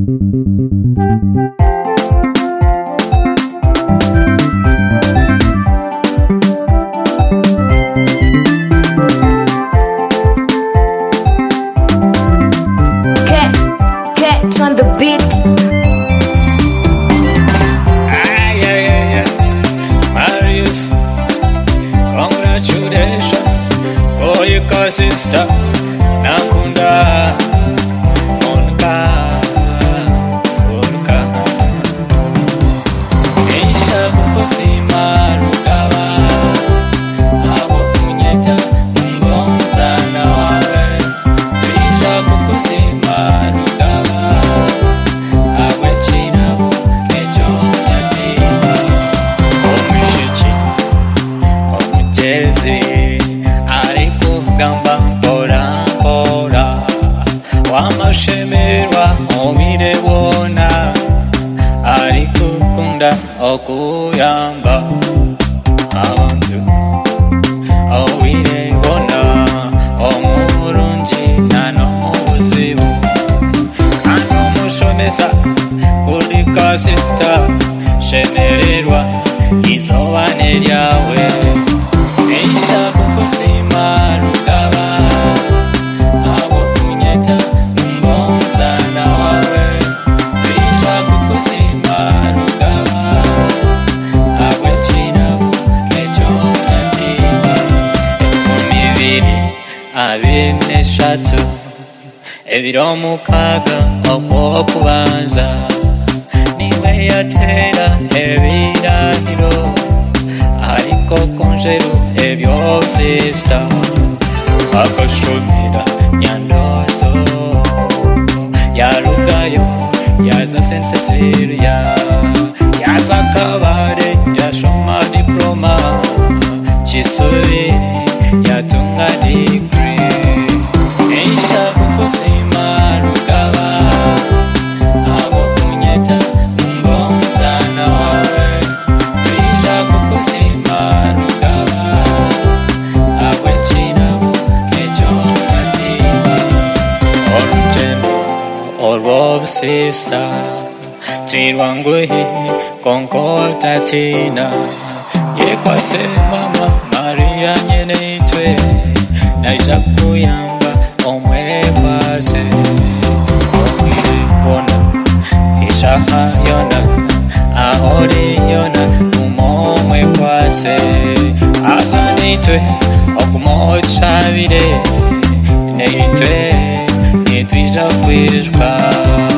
Catch on the beat. Marius, congratulations, Koyuka sister, Nakunda, Monka, Urka, Isha Kusima, Rukawa, Awo Punyeta, Mbonza na wawe, Isha Kusima, Rukawa, Awe Chinabu, Kechonga Dima, Omishichi, Omujezi, Ariku Gamba, Pora, Pora, Wamashemerwa, Omirewona, Ariku Kunda, Okuyamba, Abantu, Owirewona, Omurunji, Nano Muzibu, Ano Mushomesa, Kulika sister, Shemererwa, Izowa neryawe, Eisha Kukusima Rukaba, Awo Punyeta, Mbonza na wawe, Eisha Kukusima Rukaba, Awe Chinabu, Kechonga Dima, Emibiri, Abiri n'eshatu, Ebiro mukaga okwokubanza, Niwe yatera ebirahiro, Ariko konjeru ebyo sister, Akashomera nyandozo, Yarugayo, Yaza Sense Syria, Yaza Kabare, Yashoma diploma, Chisuri, Yatunga degree, Eisha Kukusima Rukaba, Awo Punyeta, Mbonza na wawe, Eisha Kukusima Rukaba, Awe Chinabu, Kechonga Dima, Orujemo, Orwob sister, Tirwanguhi, Konkorta Tina, Yekwase mama, Maria nyeneitwe, Naija kuyamba, Omwekwase, Omwirewona, Ishaha yona, Ahori yona, Umomwekwase, Aza neitwe, Okumotshabire, Neitwe, Nitwija kwishwa.